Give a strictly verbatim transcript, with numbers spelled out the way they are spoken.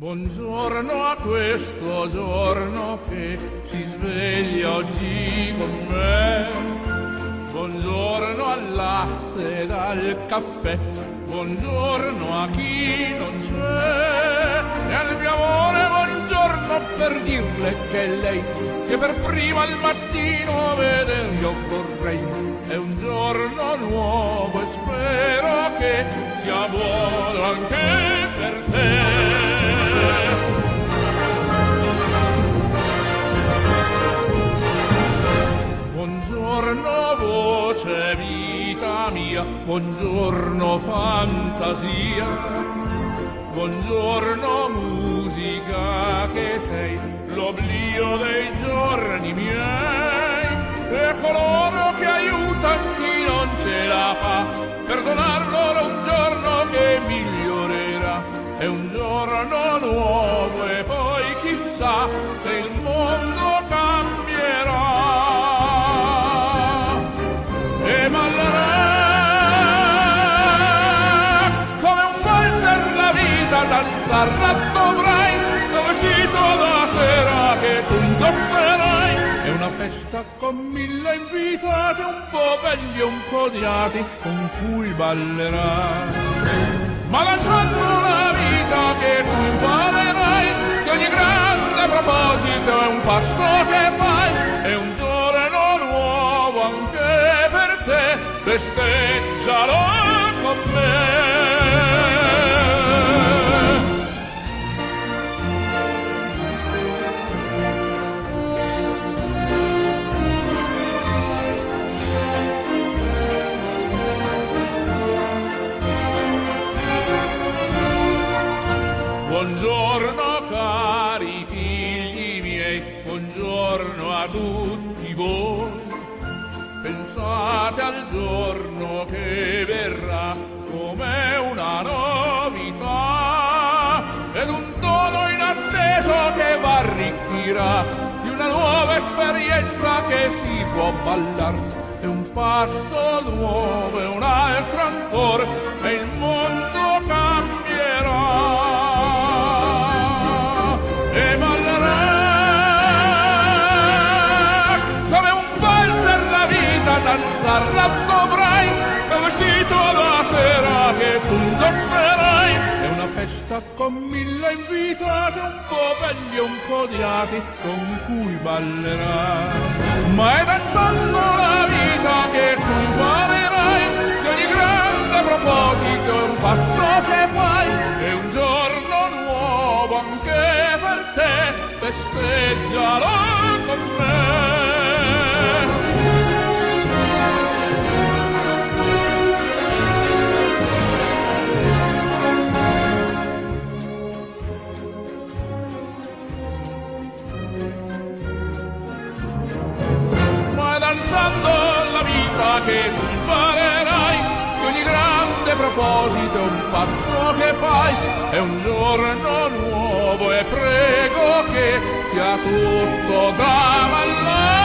Buongiorno a questo giorno che si sveglia oggi con me. Buongiorno al latte ed al caffè. Buongiorno a chi non c'è. E al mio amore buongiorno per dirle che è lei che per prima al mattino veder io vorrei. È un giorno nuovo e spero che sia buono anche per te. Buongiorno voce vita mia, buongiorno fantasia, buongiorno musica che sei l'oblio dei giorni miei e coloro che aiutan chi non ce la fa per donar loro un giorno che migliorerà. È un giorno nuovo e poi chissà se il mondo cambierà. E ballerà come un valzer la vita, danzarla dovrai, tuo vestito da sera che tu indosserai. È una festa con mille invitati, un po' belli e un po' odiati, con cui ballerai. Ma danzando la vita che tu imparerai, che ogni grande proposito è un passo che fai. È un giorno nuovo anche per te, festeggialo con me. Buongiorno cari figli miei, buongiorno a tutti voi. Pensate al giorno che verrà come una novità ed un dono inatteso che v'arricchirà di una nuova esperienza che si può ballar. È un passo nuovo e un altro ancora e il mondo cambierà. E ballerà come un valzer la vita, danzarla dovrai, è vestito da sera che tu indosserai. È una festa con mille invitati, un po' belli e un po' odiati, con cui ballerai. Ma è danzando la vita che tu imparerai, che ogni grande proposito è un passo che fai. È un giorno nuovo anche per te, festeggialo con me. Ma è danzando la vita che tu imparerai, che ogni grande proposito è un passo che fai. È un giorno nuovo e prego che sia tutto da ballare.